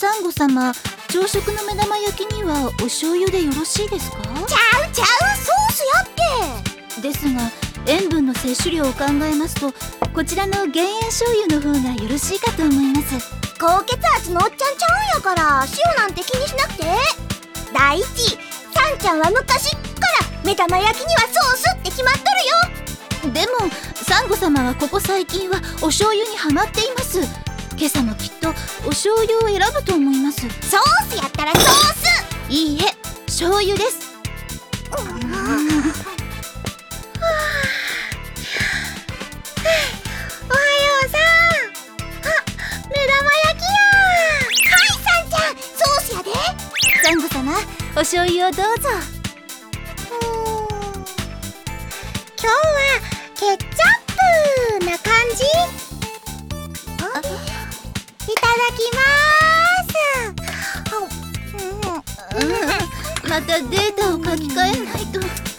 サンゴ様、朝食の目玉焼きにはお醤油でよろしいですか？ ちゃうソースやって。 ですが塩分の摂取量を考えますと、こちらの減塩醤油の方がよろしいかと思います。 高血圧のおっちゃんちゃうんやから、塩なんて気にしなくて。第一、さんちゃんは昔っから目玉焼きにはソースって決まっとるよ。 でもサンゴ様はここ最近はお醤油にハマっています。今朝もきっとお醤油を選ぶと思います。 ソースやったらソース。 いいえ、醤油です。 おはようさん。あ、目玉焼きや。はい、さんちゃん、ソースやで。 サンゴ様、お醤油をどうぞ。 今日はケッチャップな感じ。いただきまーす。 またデータを書き換えないと。